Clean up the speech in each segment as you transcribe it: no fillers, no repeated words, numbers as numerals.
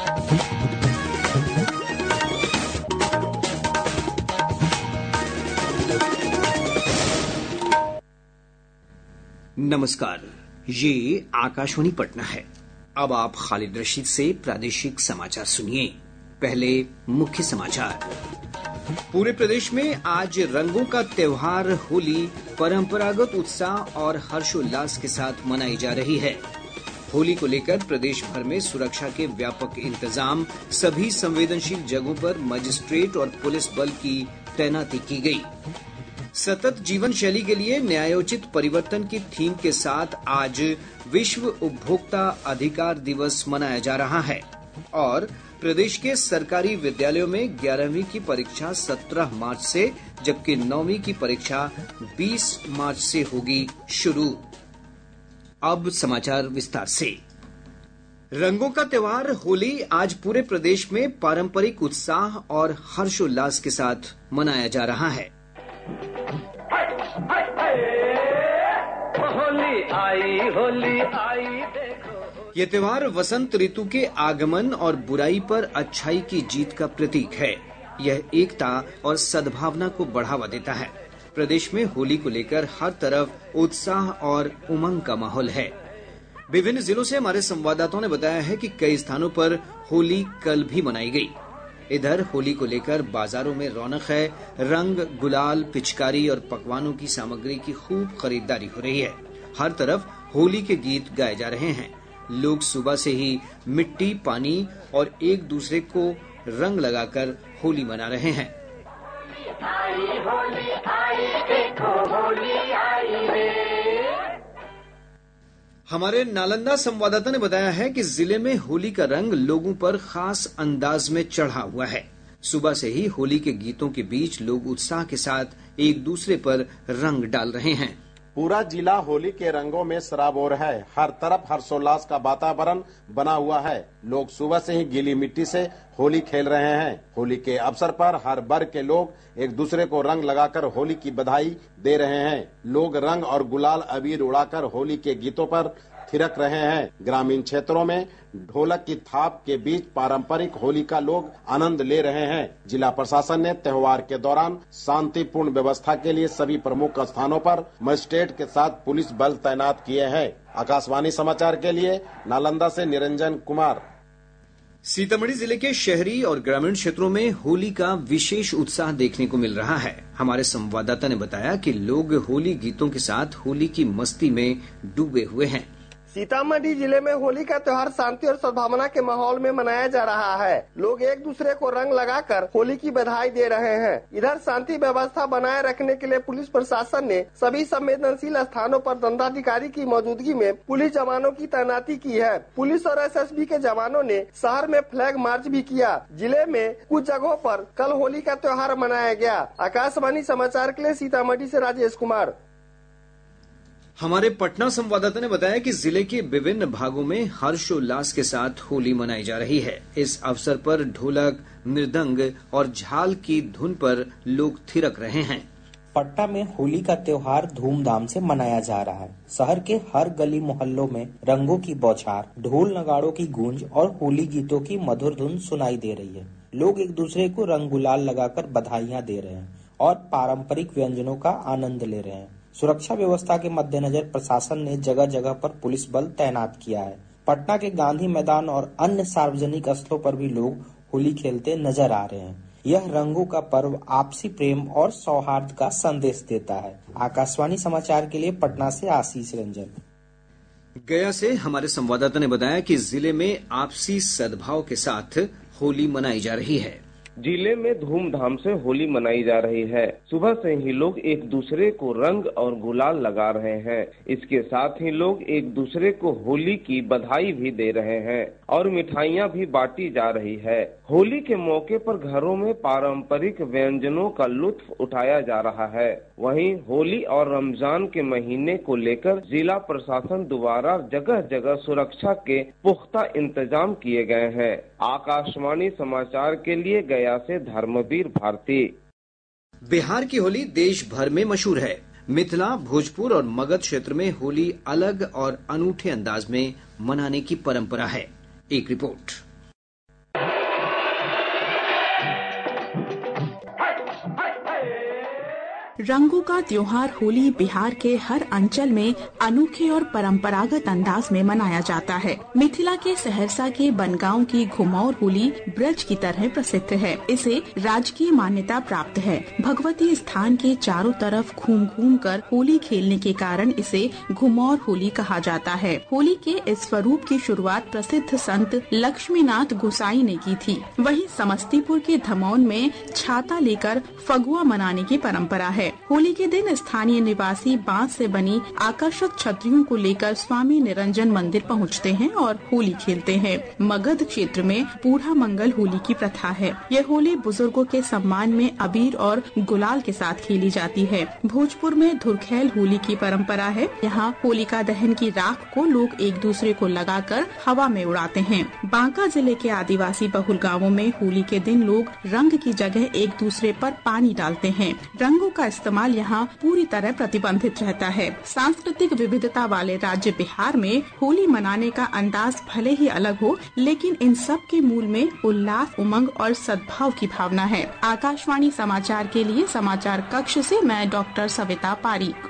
नमस्कार, ये आकाशवाणी पटना है। अब आप खालिद रशीद से प्रादेशिक समाचार सुनिए। पहले मुख्य समाचार। पूरे प्रदेश में आज रंगों का त्योहार होली परंपरागत उत्साह और हर्षोल्लास के साथ मनाई जा रही है। होली को लेकर प्रदेश भर में सुरक्षा के व्यापक इंतजाम, सभी संवेदनशील जगहों पर मजिस्ट्रेट और पुलिस बल की तैनाती की गई। सतत जीवन शैली के लिए न्यायोचित परिवर्तन की थीम के साथ आज विश्व उपभोक्ता अधिकार दिवस मनाया जा रहा है और प्रदेश के सरकारी विद्यालयों में 11वीं की परीक्षा 17 मार्च से, जबकि 9वीं की परीक्षा 20 मार्च से होगी शुरू। अब समाचार विस्तार से। रंगों का त्योहार होली आज पूरे प्रदेश में पारंपरिक उत्साह और हर्षोल्लास के साथ मनाया जा रहा है। होली आई देखो। ये त्योहार वसंत ऋतु के आगमन और बुराई पर अच्छाई की जीत का प्रतीक है। यह एकता और सद्भावना को बढ़ावा देता है। प्रदेश में होली को लेकर हर तरफ उत्साह और उमंग का माहौल है। विभिन्न जिलों से हमारे संवाददाताओं ने बताया है कि कई स्थानों पर होली कल भी मनाई गई। इधर होली को लेकर बाजारों में रौनक है। रंग, गुलाल, पिचकारी और पकवानों की सामग्री की खूब खरीदारी हो रही है। हर तरफ होली के गीत गाए जा रहे हैं। लोग सुबह से ही मिट्टी, पानी और एक दूसरे को रंग लगाकर होली मना रहे हैं। होली आई, देखो होली आई रे। हमारे नालंदा संवाददाता ने बताया है कि जिले में होली का रंग लोगों पर खास अंदाज में चढ़ा हुआ है। सुबह से ही होली के गीतों के बीच लोग उत्साह के साथ एक दूसरे पर रंग डाल रहे हैं। पूरा जिला होली के रंगों में सराबोर है। हर तरफ हर्षोल्लास का वातावरण बना हुआ है। लोग सुबह से ही गीली मिट्टी से होली खेल रहे हैं। होली के अवसर पर हर वर्ग के लोग एक दूसरे को रंग लगाकर होली की बधाई दे रहे हैं। लोग रंग और गुलाल अबीर उड़ाकर होली के गीतों पर थिरक रहे हैं। ग्रामीण क्षेत्रों में ढोलक की थाप के बीच पारंपरिक होली का लोग आनंद ले रहे हैं। जिला प्रशासन ने त्योहार के दौरान शांतिपूर्ण व्यवस्था के लिए सभी प्रमुख स्थानों पर मजिस्ट्रेट के साथ पुलिस बल तैनात किए हैं। आकाशवाणी समाचार के लिए नालंदा से निरंजन कुमार। सीतामढ़ी जिले के शहरी और ग्रामीण क्षेत्रों में होली का विशेष उत्साह देखने को मिल रहा है। हमारे संवाददाता ने बताया कि लोग होली गीतों के साथ होली की मस्ती में डूबे हुए हैं। सीतामढ़ी जिले में होली का त्योहार शांति और सद्भावना के माहौल में मनाया जा रहा है। लोग एक दूसरे को रंग लगाकर होली की बधाई दे रहे हैं। इधर शांति व्यवस्था बनाए रखने के लिए पुलिस प्रशासन ने सभी संवेदनशील स्थानों पर दंडाधिकारी की मौजूदगी में पुलिस जवानों की तैनाती की है। पुलिस और एसएसबी के जवानों ने शहर में फ्लैग मार्च भी किया। जिले में कुछ जगहों पर कल होली का त्योहार मनाया गया। आकाशवाणी समाचार के लिए सीतामढ़ी से राजेश कुमार। हमारे पटना संवाददाता ने बताया कि जिले के विभिन्न भागों में हर्षोल्लास के साथ होली मनाई जा रही है। इस अवसर पर ढोलक, मृदंग और झाल की धुन पर लोग थिरक रहे हैं। पटना में होली का त्योहार धूमधाम से मनाया जा रहा है। शहर के हर गली मोहल्लों में रंगों की बौछार, ढोल नगाड़ों की गूंज और होली गीतों की मधुर धुन सुनाई दे रही है। लोग एक दूसरे को रंग गुलाल लगाकर बधाइयां दे रहे हैं और पारंपरिक व्यंजनों का आनंद ले रहे हैं। सुरक्षा व्यवस्था के मद्देनजर प्रशासन ने जगह जगह पर पुलिस बल तैनात किया है। पटना के गांधी मैदान और अन्य सार्वजनिक स्थलों पर भी लोग होली खेलते नजर आ रहे हैं। यह रंगों का पर्व आपसी प्रेम और सौहार्द का संदेश देता है। आकाशवाणी समाचार के लिए पटना से आशीष रंजन। गया से हमारे संवाददाता ने बताया कि जिले में आपसी सद्भाव के साथ होली मनाई जा रही है। जिले में धूमधाम से होली मनाई जा रही है। सुबह से ही लोग एक दूसरे को रंग और गुलाल लगा रहे हैं। इसके साथ ही लोग एक दूसरे को होली की बधाई भी दे रहे हैं और मिठाइयां भी बांटी जा रही है। होली के मौके पर घरों में पारंपरिक व्यंजनों का लुत्फ उठाया जा रहा है। वहीं होली और रमजान के महीने को लेकर जिला प्रशासन द्वारा जगह जगह सुरक्षा के पुख्ता इंतजाम किए गए हैं। आकाशवाणी समाचार के लिए गया से धर्मवीर भारती। बिहार की होली देश भर में मशहूर है। मिथिला, भोजपुर और मगध क्षेत्र में होली अलग और अनूठे अंदाज में मनाने की परंपरा है। एक रिपोर्ट। रंगों का त्योहार होली बिहार के हर अंचल में अनोखे और परंपरागत अंदाज में मनाया जाता है। मिथिला के सहरसा के बनगांव की घुमौर होली ब्रज की तरह प्रसिद्ध है। इसे राजकीय मान्यता प्राप्त है। भगवती स्थान के चारों तरफ घूम घूम कर होली खेलने के कारण इसे घुमौर होली कहा जाता है। होली के इस स्वरूप की शुरुआत प्रसिद्ध संत लक्ष्मीनाथ गोसाई ने की थी। वहीं समस्तीपुर के धमौन में छाता लेकर फगुआ मनाने की परंपरा है। होली के दिन स्थानीय निवासी बांस से बनी आकर्षक छतरियों को लेकर स्वामी निरंजन मंदिर पहुंचते हैं और होली खेलते हैं। मगध क्षेत्र में बूढ़ा मंगल होली की प्रथा है। यह होली बुजुर्गों के सम्मान में अबीर और गुलाल के साथ खेली जाती है। भोजपुर में धुरखेल होली की परंपरा है। यहाँ होलिका दहन की राख को लोग एक दूसरे को लगाकर हवा में उड़ाते हैं। बांका जिले के आदिवासी बहुल गाँवों में होली के दिन लोग रंग की जगह एक दूसरे पर पानी डालते हैं। रंगों का इस्तेमाल यहाँ पूरी तरह प्रतिबंधित रहता है। सांस्कृतिक विविधता वाले राज्य बिहार में होली मनाने का अंदाज भले ही अलग हो, लेकिन इन सब के मूल में उल्लास, उमंग और सद्भाव की भावना है। आकाशवाणी समाचार के लिए समाचार कक्ष से मैं डॉक्टर सविता पारीक।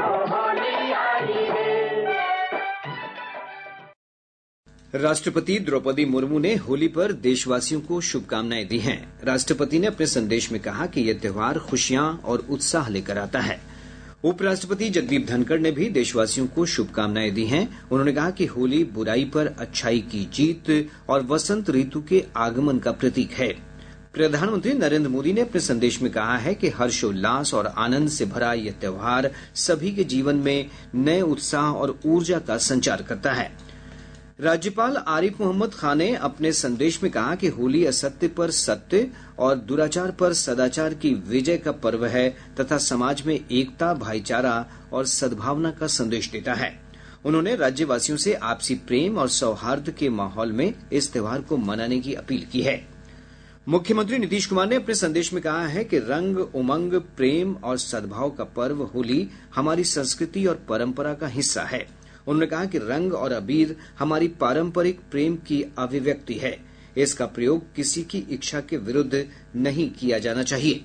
राष्ट्रपति द्रौपदी मुर्मू ने होली पर देशवासियों को शुभकामनाएं दी हैं। राष्ट्रपति ने अपने संदेश में कहा कि यह त्योहार खुशियां और उत्साह लेकर आता है। उपराष्ट्रपति जगदीप धनखड़ ने भी देशवासियों को शुभकामनाएं दी हैं। उन्होंने कहा कि होली बुराई पर अच्छाई की जीत और वसंत ऋतु के आगमन का प्रतीक है। प्रधानमंत्री नरेंद्र मोदी ने अपने संदेश में कहा है कि हर्षोल्लास और आनंद से भरा यह त्योहार सभी के जीवन में नए उत्साह और ऊर्जा का संचार करता है। राज्यपाल आरिफ मोहम्मद खान ने अपने संदेश में कहा कि होली असत्य पर सत्य और दुराचार पर सदाचार की विजय का पर्व है तथा समाज में एकता, भाईचारा और सद्भावना का संदेश देता है। उन्होंने राज्यवासियों से आपसी प्रेम और सौहार्द के माहौल में इस त्योहार को मनाने की अपील की है। मुख्यमंत्री नीतीश कुमार ने अपने संदेश में कहा है कि रंग, उमंग, प्रेम और सद्भाव का पर्व होली हमारी संस्कृति और परंपरा का हिस्सा है। उन्होंने कहा कि रंग और अबीर हमारी पारंपरिक प्रेम की अभिव्यक्ति है। इसका प्रयोग किसी की इच्छा के विरुद्ध नहीं किया जाना चाहिए।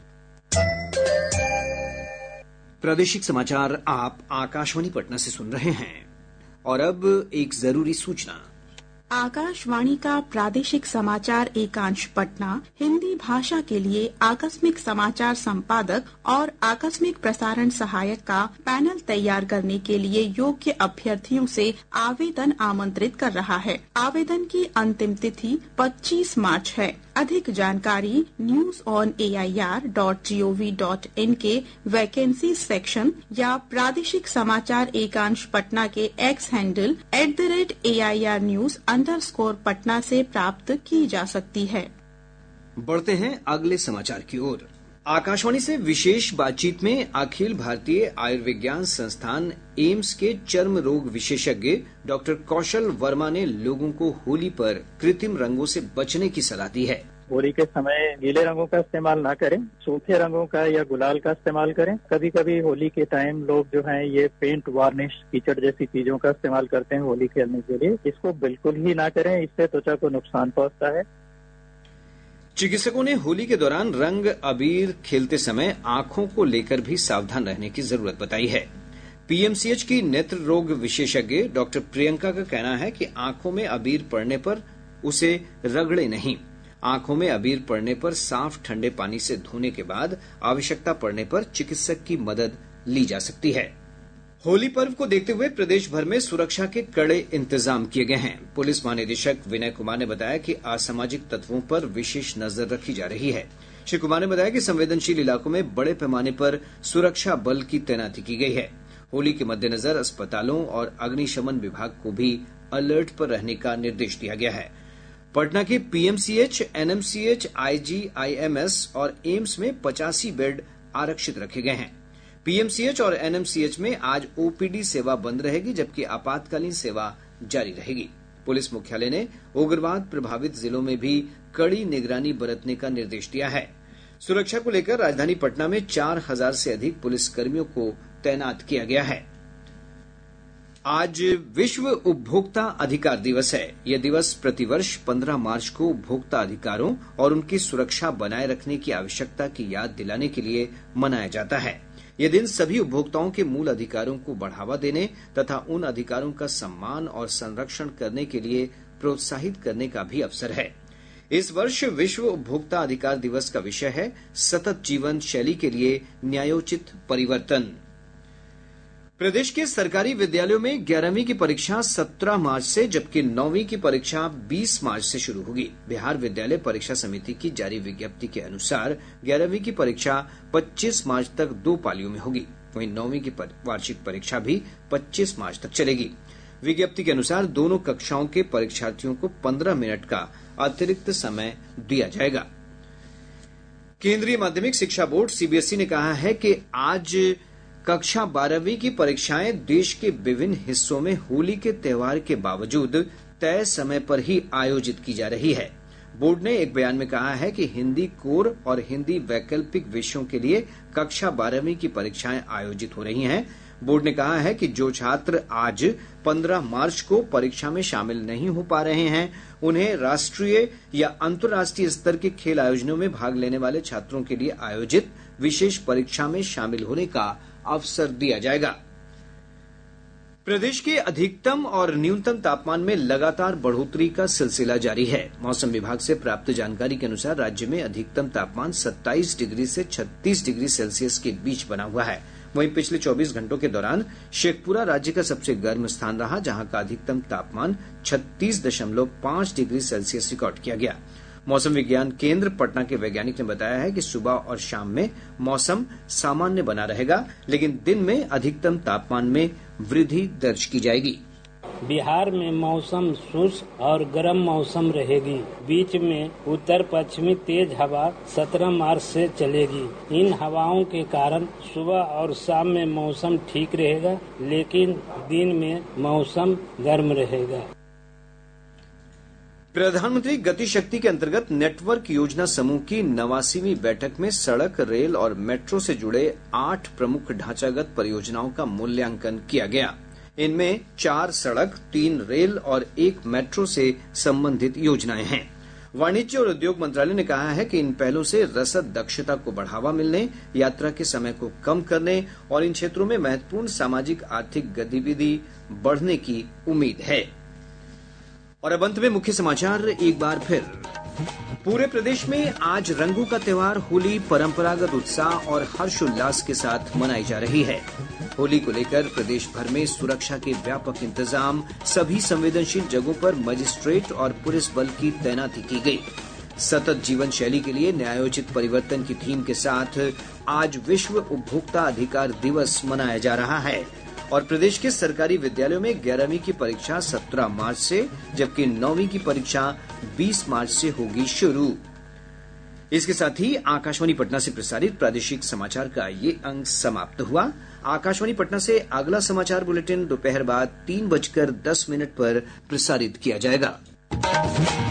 प्रादेशिक समाचार आप आकाशवाणी पटना से सुन रहे हैं। और अब एक जरूरी सूचना। आकाशवाणी का प्रादेशिक समाचार एकांश पटना हिंदी भाषा के लिए आकस्मिक समाचार संपादक और आकस्मिक प्रसारण सहायक का पैनल तैयार करने के लिए योग्य अभ्यर्थियों से आवेदन आमंत्रित कर रहा है। आवेदन की अंतिम तिथि 25 मार्च है। अधिक जानकारी news.on.air.gov.in के वैकेंसी सेक्शन या प्रादेशिक समाचार एकांश पटना के एक्स हैंडल @AIR News_पटना से प्राप्त की जा सकती है। बढ़ते हैं अगले समाचार की ओर। आकाशवाणी से विशेष बातचीत में अखिल भारतीय आयुर्विज्ञान संस्थान एम्स के चर्म रोग विशेषज्ञ डॉक्टर कौशल वर्मा ने लोगों को होली पर कृत्रिम रंगों से बचने की सलाह दी है। होली के समय नीले रंगों का इस्तेमाल ना करें, सूखे रंगों का या गुलाल का इस्तेमाल करें। कभी कभी होली के टाइम लोग जो हैं ये पेंट, वार्निश, कीचड़ जैसी चीजों का इस्तेमाल करते हैं होली खेलने के लिए। इसको बिल्कुल ही ना करें, इससे त्वचा को नुकसान पहुंचता है। चिकित्सकों ने होली के दौरान रंग अबीर खेलते समय आंखों को लेकर भी सावधान रहने की जरूरत बताई है। पीएमसीएच की नेत्र रोग विशेषज्ञ डॉक्टर प्रियंका का कहना है कि आंखों में अबीर पड़ने पर उसे रगड़े नहीं। आंखों में अबीर पड़ने पर साफ ठंडे पानी से धोने के बाद आवश्यकता पड़ने पर चिकित्सक की मदद ली जा सकती है। होली पर्व को देखते हुए प्रदेश भर में सुरक्षा के कड़े इंतजाम किए गए हैं। पुलिस महानिदेशक विनय कुमार ने बताया कि असामाजिक तत्वों पर विशेष नजर रखी जा रही है। श्री कुमार ने बताया कि संवेदनशील इलाकों में बड़े पैमाने पर सुरक्षा बल की तैनाती की गई है। होली के मद्देनजर अस्पतालों और अग्निशमन विभाग को भी अलर्ट पर रहने का निर्देश दिया गया है। पटना के पीएमसीएच, एनएमसीएच, आईजीआईएमएस और एम्स में 85 बेड आरक्षित रखे गए हैं। पीएमसीएच और एनएमसीएच में आज ओपीडी सेवा बंद रहेगी, जबकि आपातकालीन सेवा जारी रहेगी। पुलिस मुख्यालय ने उग्रवाद प्रभावित जिलों में भी कड़ी निगरानी बरतने का निर्देश दिया है। सुरक्षा को लेकर राजधानी पटना में 4000 से अधिक पुलिसकर्मियों को तैनात किया गया है। आज विश्व उपभोक्ता अधिकार दिवस है। यह दिवस प्रतिवर्ष 15 मार्च को उपभोक्ता अधिकारों और उनकी सुरक्षा बनाए रखने की आवश्यकता की याद दिलाने के लिए मनाया जाता है। यह दिन सभी उपभोक्ताओं के मूल अधिकारों को बढ़ावा देने तथा उन अधिकारों का सम्मान और संरक्षण करने के लिए प्रोत्साहित करने का भी अवसर है। इस वर्ष विश्व उपभोक्ता अधिकार दिवस का विषय है सतत जीवन शैली के लिए न्यायोचित परिवर्तन। प्रदेश के सरकारी विद्यालयों में 11वीं की परीक्षा 17 मार्च से जबकि 9वीं की परीक्षा 20 मार्च से शुरू होगी। बिहार विद्यालय परीक्षा समिति की जारी विज्ञप्ति के अनुसार 11वीं की परीक्षा 25 मार्च तक 2 पालियों में होगी। वहीं 9वीं की वार्षिक परीक्षा भी 25 मार्च तक चलेगी। विज्ञप्ति के अनुसार दोनों कक्षाओं के परीक्षार्थियों को 15 मिनट का अतिरिक्त समय दिया जाएगा। केंद्रीय माध्यमिक शिक्षा बोर्ड सीबीएसई ने कहा है कि आज कक्षा 12वीं की परीक्षाएं देश के विभिन्न हिस्सों में होली के त्योहार के बावजूद तय समय पर ही आयोजित की जा रही है। बोर्ड ने एक बयान में कहा है कि हिंदी कोर और हिंदी वैकल्पिक विषयों के लिए कक्षा 12वीं की परीक्षाएं आयोजित हो रही हैं। बोर्ड ने कहा है कि जो छात्र आज 15 मार्च को परीक्षा में शामिल नहीं हो पा रहे हैं, उन्हें राष्ट्रीय या अंतर्राष्ट्रीय स्तर के खेल आयोजनों में भाग लेने वाले छात्रों के लिए आयोजित विशेष परीक्षा में शामिल होने का अवसर दिया जाएगा। प्रदेश के अधिकतम और न्यूनतम तापमान में लगातार बढ़ोतरी का सिलसिला जारी है। मौसम विभाग से प्राप्त जानकारी के अनुसार राज्य में अधिकतम तापमान 27 डिग्री से 36 डिग्री सेल्सियस के बीच बना हुआ है। वहीं पिछले 24 घंटों के दौरान शेखपुरा राज्य का सबसे गर्म स्थान रहा, जहां का अधिकतम तापमान 36.5 डिग्री सेल्सियस रिकॉर्ड किया गया। मौसम विज्ञान केंद्र पटना के वैज्ञानिक ने बताया है कि सुबह और शाम में मौसम सामान्य बना रहेगा, लेकिन दिन में अधिकतम तापमान में वृद्धि दर्ज की जाएगी। बिहार में मौसम शुष्क और गर्म मौसम रहेगी। बीच में उत्तर पश्चिमी तेज हवा 17 मार्च से चलेगी। इन हवाओं के कारण सुबह और शाम में मौसम ठीक रहेगा, लेकिन दिन में मौसम गर्म रहेगा। प्रधानमंत्री गति शक्ति के अंतर्गत नेटवर्क योजना समूह की 89वीं बैठक में सड़क, रेल और मेट्रो से जुड़े 8 प्रमुख ढांचागत परियोजनाओं का मूल्यांकन किया गया। इनमें 4 सड़क, 3 रेल और 1 मेट्रो से संबंधित योजनाएं हैं। वाणिज्य और उद्योग मंत्रालय ने कहा है कि इन पहलों से रसद दक्षता को बढ़ावा मिलने, यात्रा के समय को कम करने और इन क्षेत्रों में महत्वपूर्ण सामाजिक आर्थिक गतिविधि बढ़ने की उम्मीद है। और अब अंत में मुख्य समाचार एक बार फिर। पूरे प्रदेश में आज रंगों का त्योहार होली परंपरागत उत्साह और हर्षोल्लास के साथ मनाई जा रही है। होली को लेकर प्रदेश भर में सुरक्षा के व्यापक इंतजाम, सभी संवेदनशील जगहों पर मजिस्ट्रेट और पुलिस बल की तैनाती की गई। सतत जीवन शैली के लिए न्यायोचित परिवर्तन की थीम के साथ आज विश्व उपभोक्ता अधिकार दिवस मनाया जा रहा है। और प्रदेश के सरकारी विद्यालयों में 11वीं की परीक्षा 17 मार्च से जबकि 9वीं की परीक्षा 20 मार्च से होगी शुरू। इसके साथ ही आकाशवाणी पटना से प्रसारित प्रादेशिक समाचार का ये अंक समाप्त हुआ। आकाशवाणी पटना से अगला समाचार बुलेटिन दोपहर बाद 3:10 पर प्रसारित किया जाएगा।